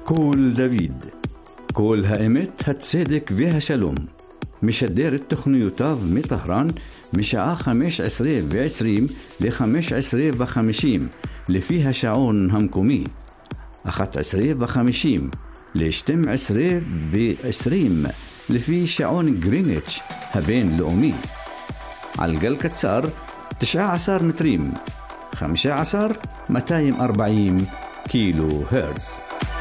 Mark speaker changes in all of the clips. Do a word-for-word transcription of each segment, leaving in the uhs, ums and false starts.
Speaker 1: קול דוד, קול האמת, הצדק והשלום. משדר את תוכניותיו מטהרן משעה חמש עשרה ועשרים ל-חמש עשרה וחמישים לפי השעון המקומי, אחת עשרה וחמישים ל-שתים עשרה ועשרים לפי שעון גריניץ' הבינלאומי. על גל קצר תשע עשרה מטרים, חמישה עשר מאתיים וארבעים קילו הרץ.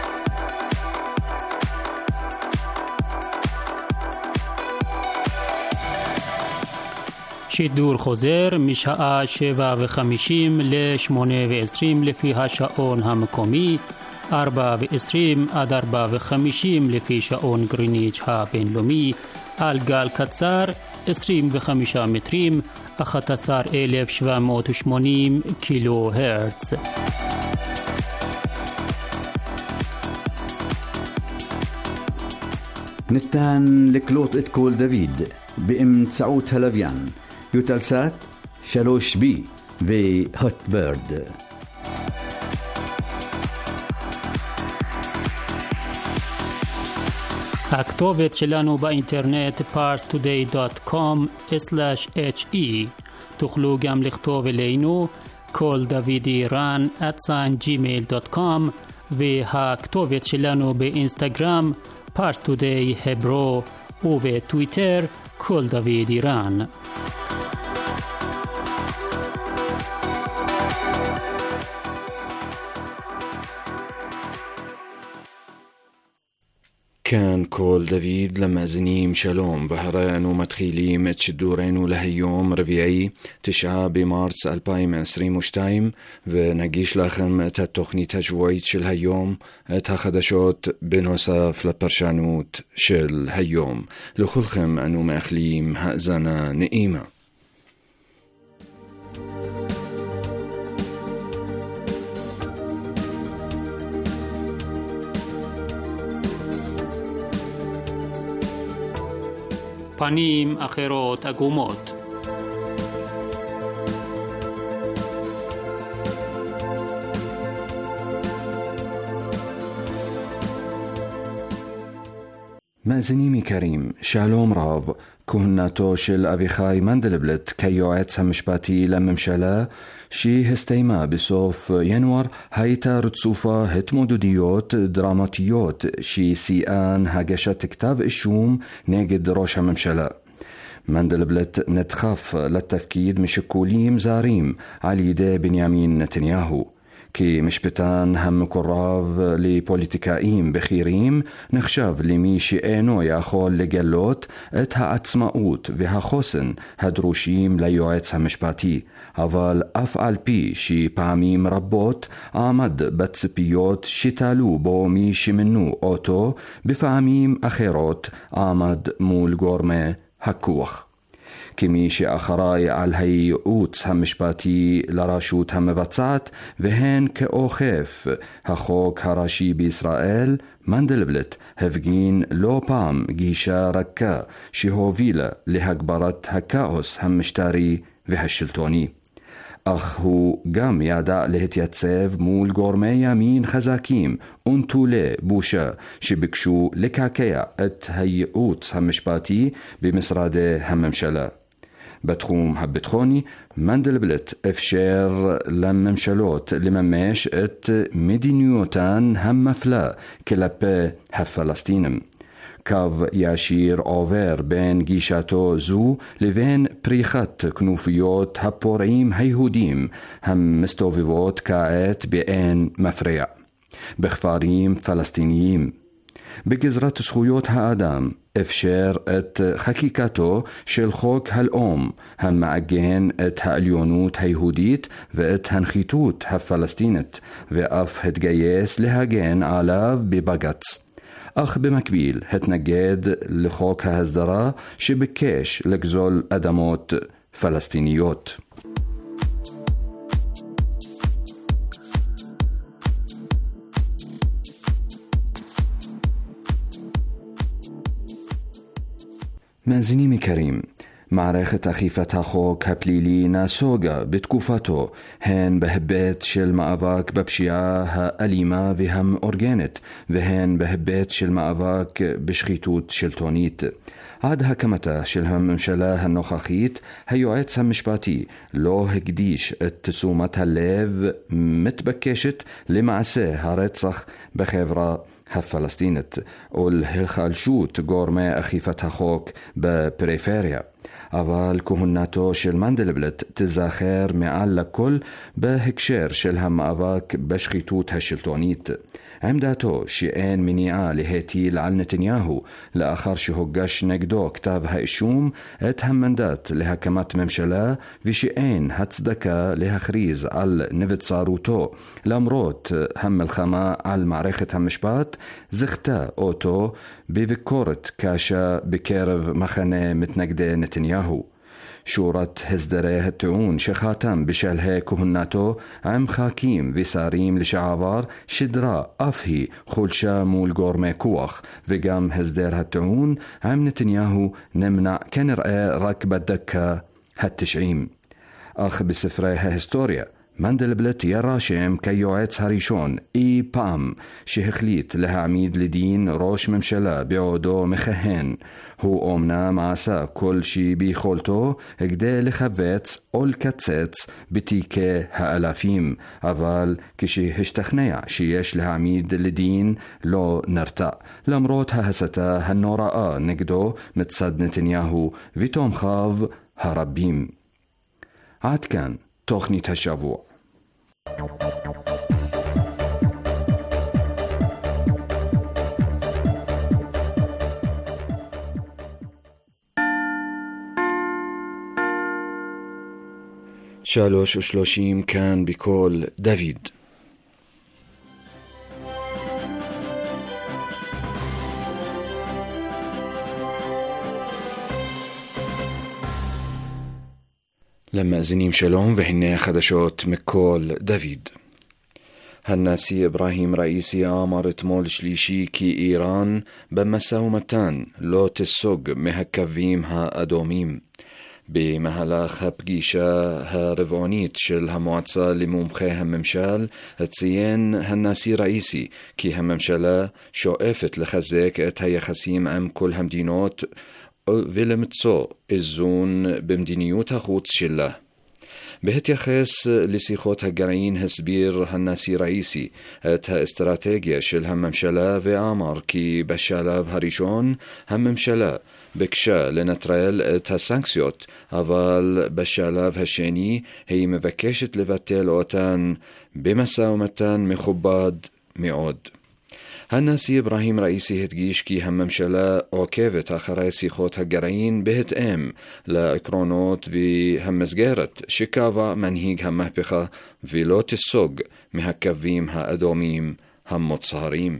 Speaker 2: שידור חוזר משעה שבע וחמישים לשמונה ועשרים לפי השעון המקומי, ארבע ועשרים עד ארבע וחמישים לפי שעון גריניץ' הבינלאומי, על גל קצר עשרים וחמישה מטרים, אחת עשרה אלף שבע מאות ושמונים קילו הרץ.
Speaker 1: ניתן לקלוט את קול דוד באמצעות הלוויין יוטלסאט שלוש בי והוטברד.
Speaker 2: הכתובת שלנו באינטרנט פארס טודיי דוט קום סלאש אייץ' אי. תוכלו גם לכתוב אלינו קול דוד איראן את ג'ימייל דוט קום, והכתובת שלנו באינסטגרם פארס טודיי הברו, ובטוויטר קול דוד איראן.
Speaker 3: كان كول دافيد لمازنيم شالوم وهرانو متخيليم تشدورينو لهيوم ربيعي تشعة بمارس ألفين وعشرين وشتايم ونجيش لكم تتخني تجويت شل هيوم تخدشوت بنوصف لبرشانوت شل هيوم لخلخم أنو مأخليم هأزانا نئيمة.
Speaker 2: פנים אחרות עגומות.
Speaker 3: מאזינים יקרים, שלום רב. כהונתו של אביחי מנדלבליט כיועץ המשפטי לממשלה שהסתיימה בסוף ינואר הייתה רצופה התמודדויות דרמטיות שסייען הגשת כתב אישום נגד ראש הממשלה. מנדלבליט נדחף לתפקיד משיקולים זרים על ידי בנימין נתניהו. כמשפטן המקורב לפוליטיקאים בכירים, נחשב למי שאינו יכול לגלות את העצמאות והחוסן הדרושים ליועץ המשפטי, אבל אף על פי שפעמים רבות עמד בציפיות שתלו בו מי שמנו אותו, בפעמים אחרות עמד מול גורמי הכוח. כמי שאחראי על הייעוץ המשפטי לרשות המבצעת והן כאוכף החוק הראשי בישראל, מנדלבליט הפגין לא פעם גישה רכה שהובילה להגברת הכאוס המשטרי והשלטוני. אך הוא גם ידע להתייצב מול גורמי ימין חזקים ונטולי בושה שביקשו לקעקע את הייעוץ המשפטי במשרדי הממשלה. בתחום הביטחוני, מנדלבליט אפשר לממשלות לממש את מדיניותן המפלה כלפי הפלסטינים. קו ישיר עובר בין גישתו זו לבין פריחת כנופיות הפורעים היהודים המסתובבות כעת באין מפריע בכפרים פלסטיניים. בגזרת זכויות האדם אפשר את חקיקתו של חוק הלאום המעגן את העליונות היהודית ואת הנחיתות הפלסטינית, ואף התגייס להגן עליו בבג"ץ. אך במקביל התנגד לחוק ההסדרה שביקש לגזול אדמות פלסטיניות. מאזינים יקרים, מערכת אכיפת החוק הפלילי נסוגה בתקופתו הן בהיבט של מאבק בפשיעה האלימה והמאורגנת והן בהיבט של מאבק בשחיתות שלטונית. עד הקמתה של הממשלה הנוכחית היועץ המשפטי לא הקדיש את תשומת הלב מתבקשת למעשה הרצח בחברה הפלסטינית ולהיחלשות גורמי אכיפת החוק בפריפריה. אבל כהונתו של מנדלבליט תזכר מעל לכל בהקשר של המאבק בשחיתות השלטונית. עמדתו שאין מניעה להטיל על נתניהו לאחר שהוגש נגדו כתב האישום את המנדט להקמת ממשלה ושאין הצדקה להכריז על נבצרותו למרות המלחמה על מערכת המשפט זכתה אותו בביקורת קשה בקרב מחנה מתנגדי נתניהו. שורת הסדרי הטיעון שחתם בשלהי כהונתו עם ח"כים ושרים לשעבר שדרה אף היא חולשה מול גורמי כוח, וגם הסדר הטיעון עם נתניהו נמנע כנראה רק בדקה התשעים. אך בספרי ההיסטוריה מנדלבליט יירשם כיועץ הראשון אי פעם שהחליט להעמיד לדין ראש ממשלה בעודו מכהן. הוא אומנם עשה כל שביכולתו כדי לחבץ או לקצץ בתיקי האלפים, אבל כשהשתכנע שיש להעמיד לדין לא נרתע, למרות ההסתה הנוראה נגדו מצד נתניהו ותומכיו הרבים. עד כאן תוכנית השבוע. שלוש ושלושים כאן בקול דוד. למאזינים שלום, והנה חדשות מקול דוד. הנשיא אברהים ראיסי אמר אתמול שלישי כי איראן במשא ומתן לא תסוג מהקווים האדומים. במהלך הפגישה הרבעונית של המועצה למומחי הממשל ציין הנשיא ראיסי כי הממשלה שואפת לחזק את היחסים עם כל המדינות ולמצוא איזון במדיניות החוץ שלה. בהתייחס לשיחות הגרעין הסביר הנשיא ראיסי את האסטרטגיה של הממשלה ואמר כי בשלב הראשון הממשלה ביקשה לנטרל את הסנקציות, אבל בשלב השני היא מבקשת לבטל אותן במשא ומתן מכובד מאוד. הנשיא אברהים ראיסי הדגיש כי הממשלה עוקבת אחרי שיחות הגרעין בהתאם לעקרונות והמסגרת שקבע מנהיג המהפכה ולא תסוג מהקווים האדומים המוצהרים.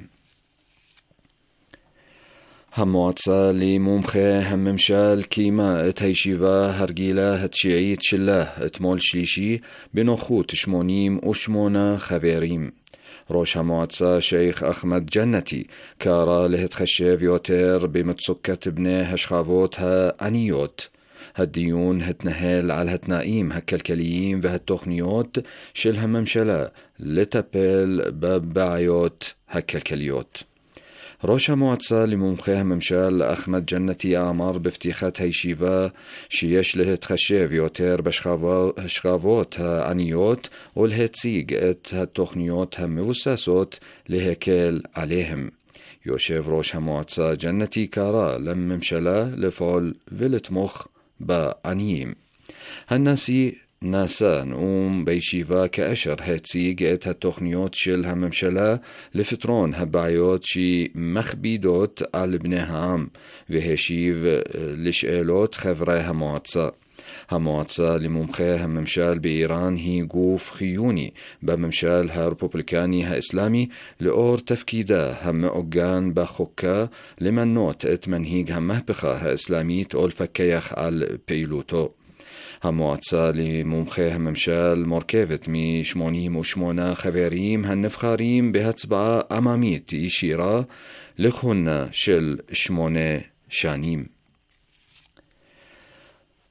Speaker 3: המועצה למומחי הממשל קיימה את הישיבה הרגילה התשיעית שלה אתמול שלישי בנוכחות שמונים ושמונה חברים. ראש המועצה שייך אחמד ג'נתי קרא להתחשב יותר במצוקת בני השכבות העניות. הדיון התנהל על התנאים הכלכליים והתוכניות של הממשלה לטפל בבעיות הכלכליות. ראש המועצה למומחי הממשל אחמד ג'נתי אמר בפתיחת הישיבה שיש להתחשב יותר בשכבות העניות ולהציג את התוכניות המבוססות להקל עליהם. יושב ראש המועצה ג'נתי קרא לממשלה לפעול ולתמוך בעניים. הנשיא נשא נאום בישיבה כאשר הציג את התוכניות של הממשלה לפתרון הבעיות שמכבידות על בני העם והשיב לשאלות חברי המועצה. המועצה למומחי הממשל באיראן היא גוף חיוני בממשל הרפובליקני האסלאמי לאור תפקידה המעוגן בחוקה למנות את מנהיג המהפכה האסלאמית ולפקח על פעילותו. המועצה למומחי הממשל מורכבת מ-שמונים ושמונה חברים הנבחרים בהצבעה עממית ישירה לכהונה של שמונה שנים.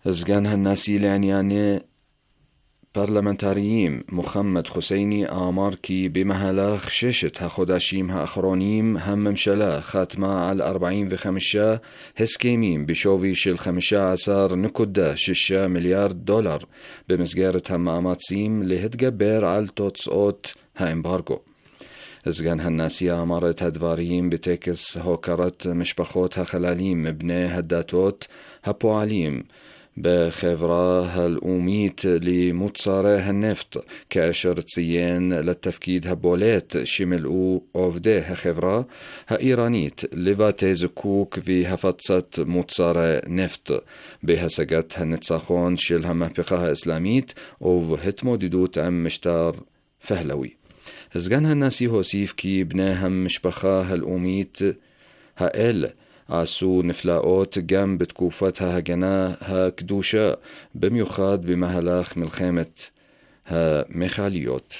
Speaker 3: סגן הנשיא לענייני פרלמנטריים מוחמד חוסייני אמר כי במהלך ששת החודשים האחרונים הממשלה חתמה על ארבעים וחמישה הסכמים בשווי של חמישה עשר נקודה שישה מיליארד דולר במסגרת המאמצים להתגבר על תוצאות האמברגו. סגן הנשיא אמר את הדברים בטקס הוקרת משפחות החללים מבני הדתות הפועלים בחברה הלאומית למוצרי הנפט, כאשר ציין לתפקיד הבולט שמילאו עובדי החברה האיראנית לבתי זיקוק והפצת מוצרי נפט בהשגת הניצחון של המהפכה האסלאמית ובהתמודדות עם משטר פהלוי. סגן הנשיא הוסיף כי בני המשפחה הלאומית האלה עשו נפלאות גם בתקופת ההגנה הקדושה, במיוחד במהלך מלחמת המכליות.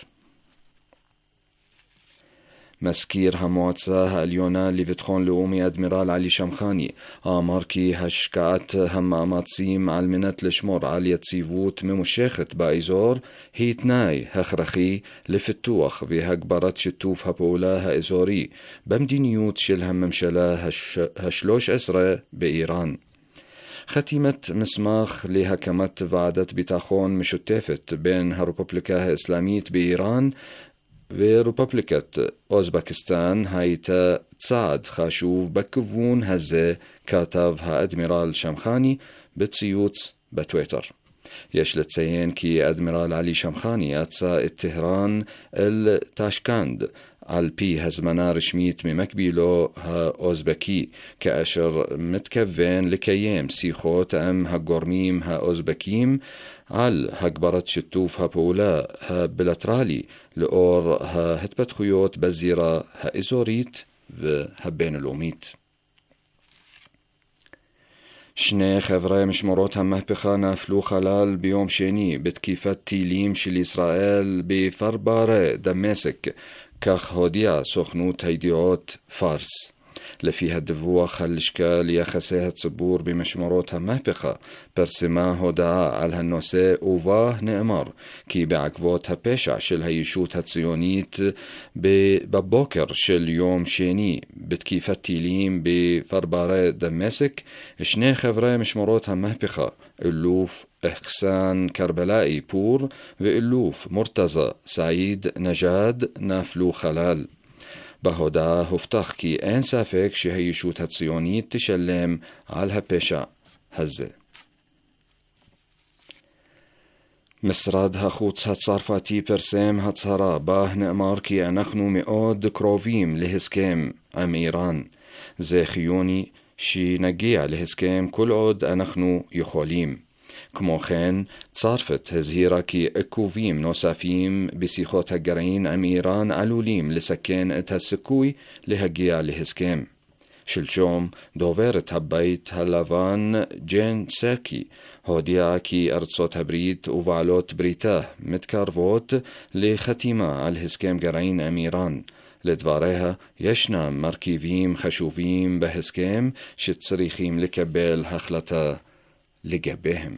Speaker 3: מזכיר המועצה העליונה לביטחון לאומי אדמירל עלי שמחני אמר כי השקעת המאמצים על מנת לשמור על יציבות ממושכת באזור היא תנאי הכרחי לפיתוח והגברת שיתוף הפעולה האזורי במדיניות של הממשלה השלוש עשרה באיראן. חתימת מסמך להקמת ועדת ביטחון משותפת בין הרפובליקה האסלאמית באיראן ורפובליקת אוזבקיסטן הייתה צעד חשוב בכיוון הזה, כתב האדמירל שמחני בציוץ בטוויטר. יש לציין כי אדמירל עלי שמחני יצא את טהרן אל טשקנד על פי הזמנה רשמית ממקבילו האוזבקי, כאשר מתכוון לקיים שיחות עם הגורמים האוזבקים על הגברת שיתוף הפעולה הבילטרלי לאור ההתפתחויות בזירה האזורית והבינלאומית. שני חברי משמרות המהפכה נפלו חלל ביום שני בתקיפת טילים של ישראל בפרברי דמשק, כך הודיעה סוכנות הידיעות פארס. לפי הדיווח, הלשכה ליחסי הציבור במשמרות המהפכה פרסמה הודעה על הנושא ובה נאמר כי בעקבות הפשע של הישות הציונית בבוקר של יום שני בתקיפת טילים בפרברי דמשק, שני חברי משמרות המהפכה, אלוף אחסן קרבלאי פור ואלוף מורתזה סעיד נג'אד, נפלו חלל. בהודעה הובטח כי אין ספק שהישות הציונית תשלם על הפשע הזה. משרד החוץ הצרפתי פרסם הצהרה בה נאמר כי אנחנו מאוד קרובים להסכם עם איראן. זה חיוני שנגיע להסכם כל עוד אנחנו יכולים. כמו כן, צרפת הזהירה כי עיכובים נוספים בשיחות הגרעין עם איראן עלולים לסכן את הסיכוי להגיע להסכם. שלשום, דוברת הבית הלבן ג'ן סאקי הודיעה כי ארצות הברית ובעלות בריתה מתקרבות לחתימה על הסכם גרעין עם איראן. לדבריה, ישנם מרכיבים חשובים בהסכם שצריכים לקבל החלטה לגביהם.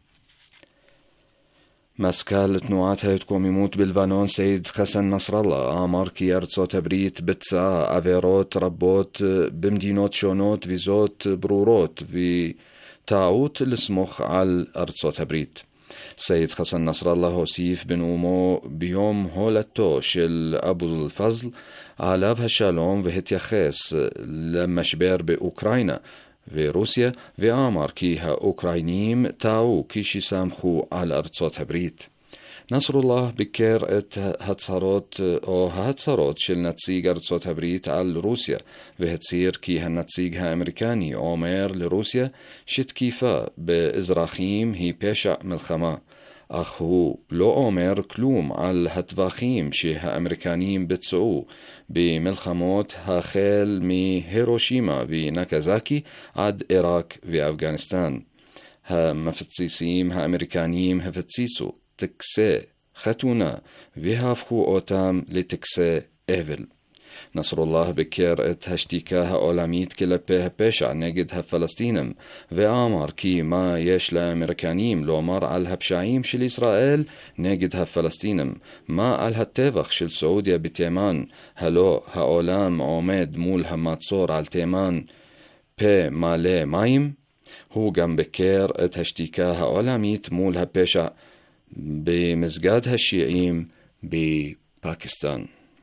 Speaker 3: מזכ"ל תנועת ההתקוממות בלבנון סייד חסן נסראללה אמר כי ארצות הברית ביצעה עבירות רבות במדינות שונות וזאת ברורות וטעות לסמוך על ארצות הברית. סייד חסן נסראללה הוסיף בנאומו ביום הולדתו של אבו אל-פזל עליו השלום והתייחס למשבר באוקראינה ורוסיה, ואמר כי האוקראינים טעו כשסמכו על ארצות הברית. נסראללה ביקר את הצהרות או ההצהרות של נציג ארצות הברית על רוסיה, והצהיר כי הנציג האמריקני אומר לרוסיה שתקיפה באזרחים היא פשע מלחמה, אך הוא לא אומר כלום על הטווחים שהאמריקנים ביצעו במלחמות החל מהירושימה ונאקזקי עד עיראק ואפגניסטן. המפציצים האמריקנים הפציצו טקסי חתונה והפכו אותם לטקסי אבל. نصر الله بكر ات هشتيكاها أولاميت كلبه بيشع نجد هفلسطينم وآمر كي ما يش لأمريكانيم لو مر على هبشعيم شل إسرائيل نجد هفلسطينم ما على هالتفخ شل سعودية بتيمان هلو هأولام عماد مول هماتصور على تيمان بي مالي مايم هو قام بكير ات هشتيكاها أولاميت مول هبشع بمزقاد هالشيعيم بباكستان.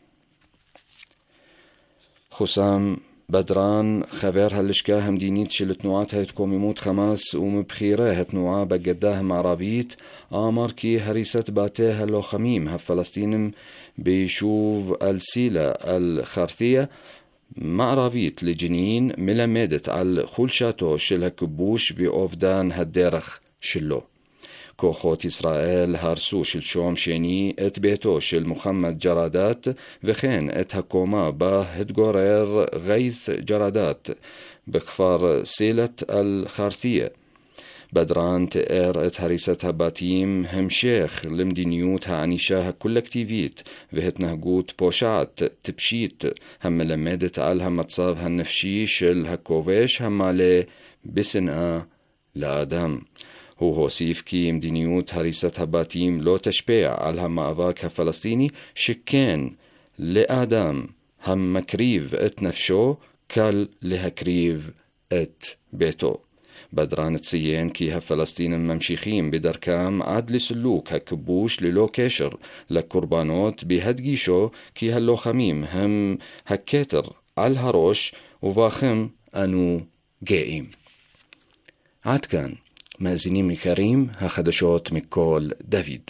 Speaker 3: خسام بدران خبر هالشكاه مدينيت شل تنوعات هيتكوميموت خماس ومبخيره هتنوعا بقداه معرابيت آمر كي هريست باتيه لو خميم هفلسطينم بيشوف السيلة الخارثية معرابيت لجنين ملمدت على خلشاتو شل هكبوش بأوفدان هالديرخ شلو. كوخوت إسرائيل هارسو شل شوم شيني ات بيتو شل محمد جرادات وخين ات هكوما با هدغورير غيث جرادات بكفار سيلة الخارثية. بدران تقر ات هريستها باتيم هم شيخ لمدينيوتها عنيشاها كولكتيفيت وهت نهجوت بوشعت تبشيت هم ملمدت على هم متصابها النفشي شل هكوفيش هم عليه بسنقة لآدم. هو هوسيف كي مدينيوت هريستها باتيم لو تشبيع على هم أفاكها فلسطيني شكين لآدم هم مكريف ات نفشو كال لهكريف ات بيتو. بدران تسيين كي هفلسطين ممشيخين بدركام عاد لسلوك هكبوش للو كيشر لكربانوت بهدقيشو كي هلو خميم هم هكيتر على هروش وفاخم أنو جائم. عاد كان مازنين مكريم هخدشوت مكول دافيد.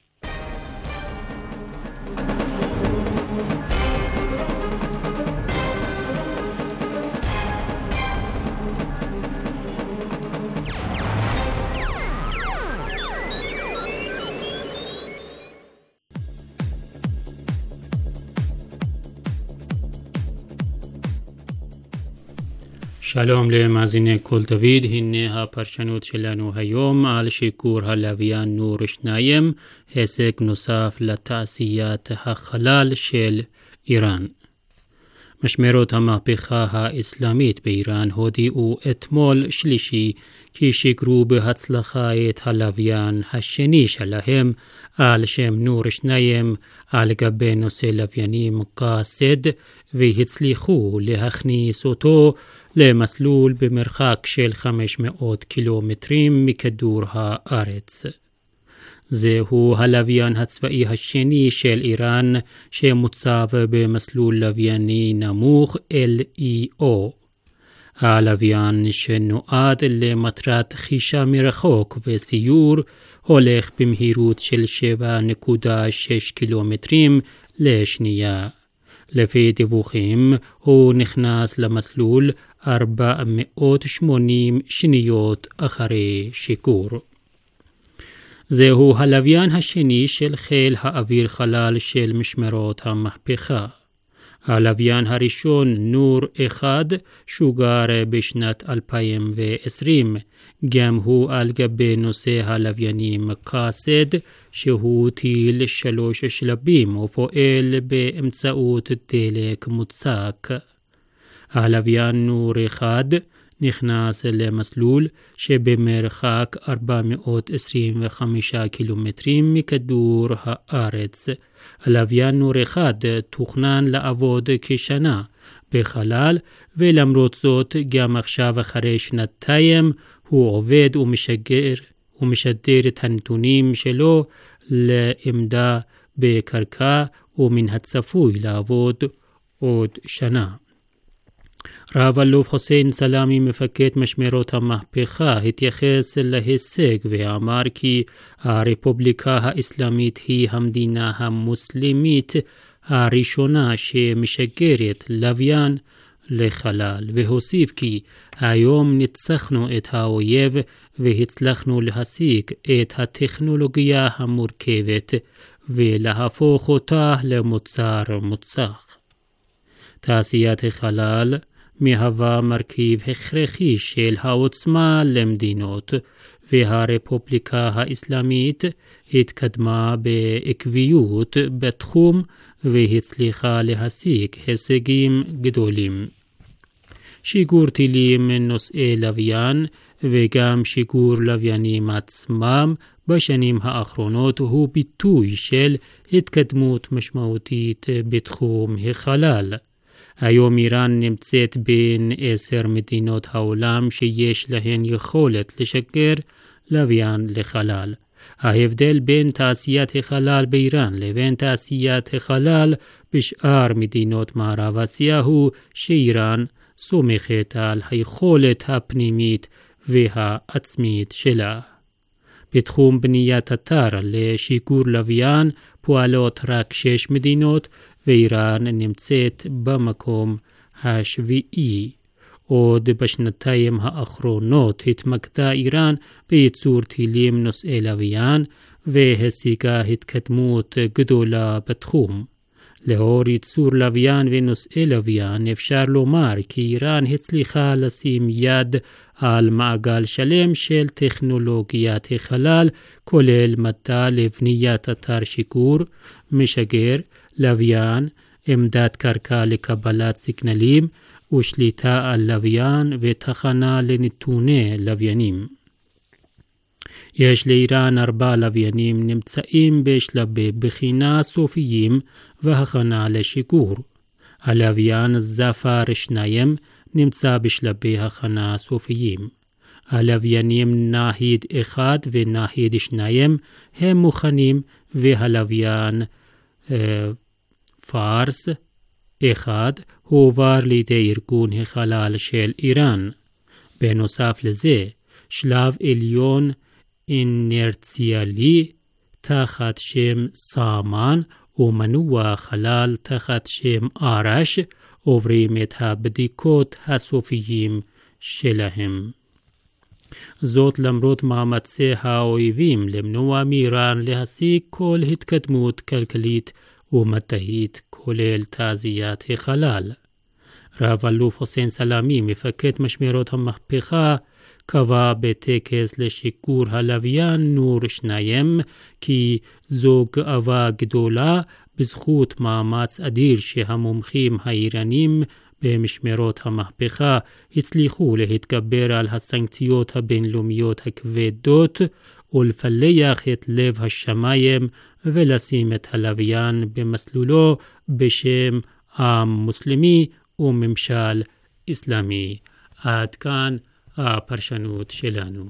Speaker 2: שלום למאזיני כל דוד, הנה הפרשנות שלנו היום על שיקור הלוויין נור שניים, הישג נוסף לתעשיית החלל של איראן. משמרות המהפכה האסלאמית באיראן הודיעו אתמול שלישי כי שיקרו בהצלחה את הלוויין השני שלהם על שם נור שניים על גבי נושא לוויינים קאסד, והצליחו להכניס אותו למסלול במרחק של חמש מאות קילומטרים מכדור הארץ. זהו הלוויין הצבאי השני של איראן שמוצב במסלול לווייני נמוך אל אי או. הלוויין שנועד למטרת חישה מרחוק וסיור הולך במהירות של שבע נקודה שש קילומטרים לשנייה. לפי דיווחים הוא נכנס למסלול ארבע מאות ושמונים שניות אחרי שיקור. זהו הלוויין השני של חיל האוויר חלל של משמרות המהפכה. הלוויין הראשון נור אחד שוגר בשנת אלפיים ועשרים, גם הוא על גבי נושא הלוויינים קאסד, שהוא טיל שלוש שלבים ופועל באמצעות דלק מוצק. הלוויין נור אחד נכנס למסלול שבמרחק ארבע מאות עשרים וחמישה קילומטרים מכדור הארץ. הלוויין נור אחד תוכנן לעבוד כשנה בחלל, ולמרות זאת גם עכשיו אחרי שנתיים הוא עובד ומשגר ומשדר את הנתונים שלו לעמדה בקרקע, ומן הצפוי לעבוד עוד שנה. רב אלוף חוסיין סלאמי, מפקד משמרות המהפכה, התייחס להישג ואמר כי הרפובליקה האסלאמית היא המדינה המוסלמית הראשונה שמשגרת לוויין לחלל, והוסיף כי היום ניצחנו את האויב והצלחנו להשיג את הטכנולוגיה המורכבת ולהפוך אותה למוצר מוצלח. תעשיית החלל מהווה מרכיב הכרחי של העוצמה למדינות, והרפובליקה האסלאמית התקדמה בעקביות בתחום והצליחה להשיג הישגים גדולים. שיגור טילים נושאי לוויין וגם שיגור לוויינים עצמם בשנים האחרונות הוא ביטוי של התקדמות משמעותית בתחום החלל. היום איראן נמצאת בין עשר מדינות העולם שיש להן יכולת לשגר לוויין לחלל. ההבדל בין תעשיית החלל באיראן לבין תעשיית החלל בשאר מדינות מערב אסיה הוא שאיראן סומכת על היכולת הפנימית והעצמית שלה. בתחום בניית אתר לשיגור לוויין פועלות רק שש מדינות ואיראן נמצאת במקום השביעי. עוד בשנתיים האחרונות התמקדה איראן בייצור טילים נושאי לוויין והשיגה התקדמות גדולה בתחום. לאור ייצור לוויין ונושאי לוויין אפשר לומר כי איראן הצליחה לשים יד על מעגל שלם של טכנולוגיית החלל, כולל מדע לבניית אתר שיגור, משגר, לוויין, עמדת קרקע לקבלת סיגנלים ושליטה על לוויין ותחנה לנתוני לוויינים. יש לאיראן ארבע לוויינים נמצאים בשלבי בחינה סופיים והכנה לשיגור. הלוויין זפר שניים נמצא בשלבי הכנה סופיים. הלוויינים נהיד אחד ונהיד שניים הם מוכנים והלוויין אה, פארס אחד הועבר לידי ארגון החלל של איראן. בנוסף לזה, שלב עליון אינרציאלי תחת שם סאמן ומנוע חלל תחת שם ארש עוברים את הבדיקות הסופיים שלהם. זאת למרות מאמצי האויבים למנוע מאיראן להשיג כל התקדמות כלכלית ומדעית כולל תעשיית החלל. רב אלוף חוסיין סלאמי, מפקד משמרות המהפכה, קבע בטקס לשיגור הלוויין נור שניים כי זו גאווה גדולה בזכות מאמץ אדיר שהמומחים האיראנים במשמרות המהפכה הצליחו להתגבר על הסנקציות הבינלאומיות הכבדות ולפלח את לב השמיים ולשים את הלוויין במסלולו בשם עם מוסלמי וממשל אסלאמי. עד כאן הפרשנות שלנו.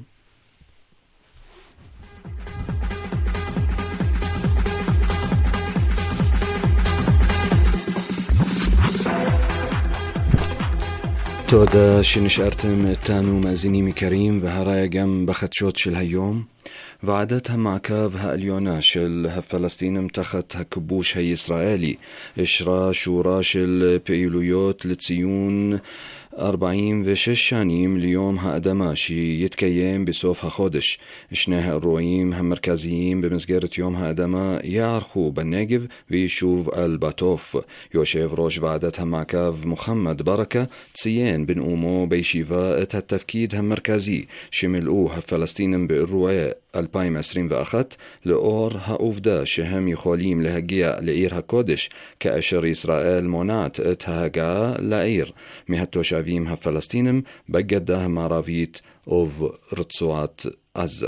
Speaker 3: תודה שנשארתם איתנו מאזינים יקרים, והרי גם בחדשות של היום. ועדת המעקב העליונה של הפלסטינים תחת הכיבוש הישראלי אישרה שורה של פעילויות לציון ארבעים ושש שנים ליום האדמה שיתקיים בסוף החודש. שני האירועים המרכזיים במסגרת יום האדמה יערכו בנגב ויישוב אל-בטוף. יושב ראש ועדת המעקב מוחמד ברכה ציין בנאומו בישיבה את התפקיד המרכזי שמילאו הפלסטינים באירועי אלפיים עשרים ואחת לאור העובדה שהם יכולים להגיע לעיר הקודש כאשר ישראל מונעת את ההגעה לעיר מהתושבים הפלסטינים בגדה המערבית וברצועת עזה.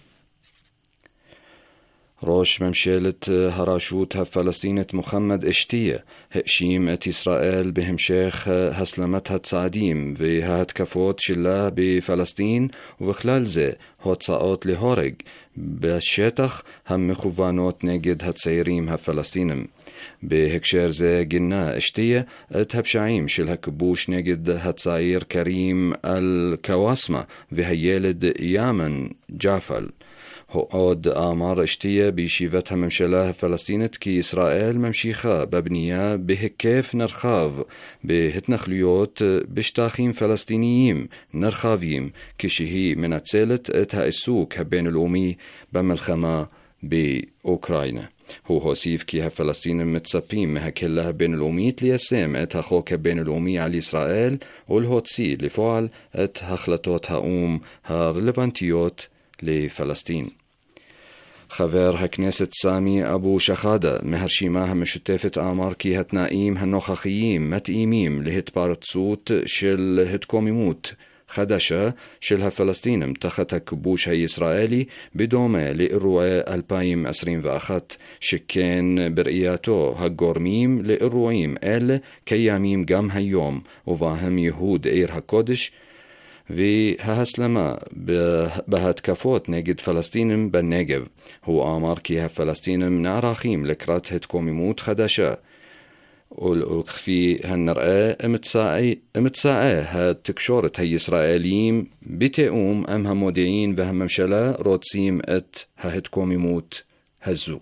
Speaker 3: ראש ממשלת הרשות הפלסטינית מוחמד אשתיה האשים את ישראל בהמשך הסלמת הצעדים וההתקפות שלה בפלסטין, ובכלל זה הוצאות להורג בשטח המכוונות נגד הצעירים הפלסטינים. בהקשר זה גינה אשתיה את הפשעים של הכיבוש נגד הצעיר קרים אל-קוואסמה והילד יאמן ג'אפל. עוד אמר אשתיה בישיבת הממשלה הפלסטינית כי ישראל ממשיכה בבנייה בהיקף נרחב בהתנחלויות בשטחים פלסטיניים נרחבים כשהיא מנצלת את העיסוק הבינלאומי במלחמה באוקראינה. הוא הוסיף כי הפלסטינים מצפים מהקהילה הבינלאומית ליישם את החוק הבינלאומי על ישראל ולהוציא לפועל את החלטות האו"ם הרלוונטיות לפלסטין. חבר הכנסת סמי אבו שחאדה מהרשימה המשותפת אמר כי התנאים הנוכחיים מתאימים להתפרצות של התקוממות חדשה של הפלסטינים תחת הכיבוש הישראלי בדומה לאירועי אלפיים עשרים ואחת, שכן בראייתו הגורמים לאירועים אלה קיימים גם היום, ובהם ייהוד עיר הקודש וההסלמה בהתקפות נגד פלסטינים בנגב. הוא אמר כי הפלסטינים נערכים לקראת התקוממות חדשה, וכפי הנראה אמצעי התקשורת הישראליים בתיאום עם המודיעין והממשלה רוצים את ההתקוממות הזו.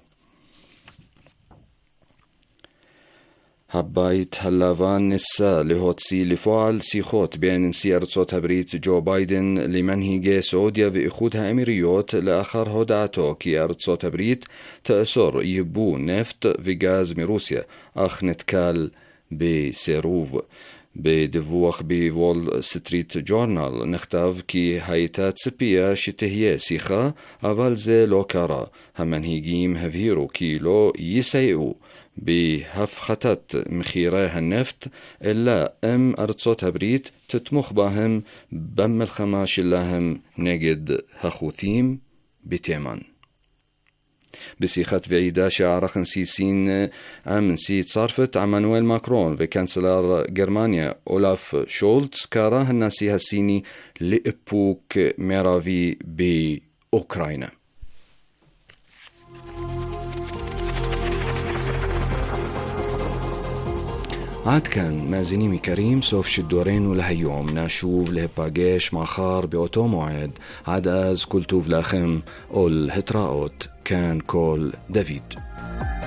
Speaker 3: הבית הלבן ניסה להוציא לפועל שיחות בין נשיא ארצות הברית ג'ו ביידן למנהיגי סעודיה ואיחוד האמירויות לאחר הודעתו כי ארצות הברית תאסור ייבוא נפט וגז מרוסיה, אך נתקל בסירוב. בדיווח בוול סטריט ג'ורנל נכתב כי הייתה ציפייה שתהיה שיחה, אבל זה לא קרה. המנהיגים הבהירו כי לא יסייעו בהפחתת מחירי הנפט, אלא אם ארצות הברית תתמוך בהם במלחמה שלהם נגד החות'ים בתימן. בשיחת ועידה שערך נשיא סין עם נשיא צרפת עמנואל מקרון וקנצלר גרמניה אולף שולץ, קרא הנשיא הסיני לאיפוק מרבי באוקראינה. עד כאן מאזינים יקרים, סוף שידורנו להיום. נשוב להיפגש מחר באותו מועד. עד אז כל טוב לכם ולהתראות. כאן כל דוד.